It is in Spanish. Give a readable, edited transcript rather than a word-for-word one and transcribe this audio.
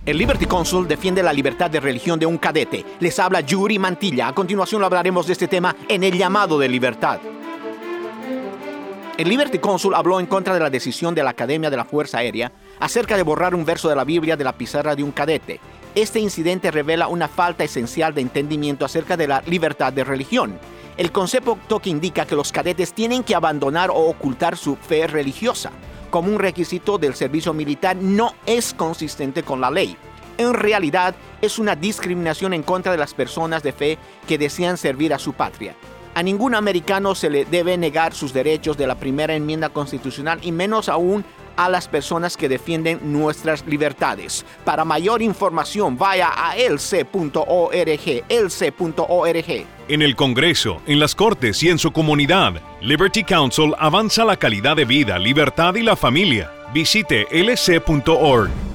El Liberty Counsel defiende la libertad de religión de un cadete. Les habla Yuri Mantilla. A continuación hablaremos de este tema en el llamado de libertad. El Liberty Counsel habló en contra de la decisión de la Academia de la Fuerza Aérea acerca de borrar un verso de la Biblia de la pizarra de un cadete. Este incidente revela una falta esencial de entendimiento acerca de la libertad de religión. El concepto que indica que los cadetes tienen que abandonar o ocultar su fe religiosa como un requisito del servicio militar no es consistente con la ley. En realidad, es una discriminación en contra de las personas de fe que desean servir a su patria. A ningún americano se le debe negar sus derechos de la primera enmienda constitucional y menos aún a las personas que defienden nuestras libertades. Para mayor información, vaya a elce.org, elce.org. En el Congreso, en las Cortes y en su comunidad, Liberty Counsel avanza la calidad de vida, libertad y la familia. Visite lc.org.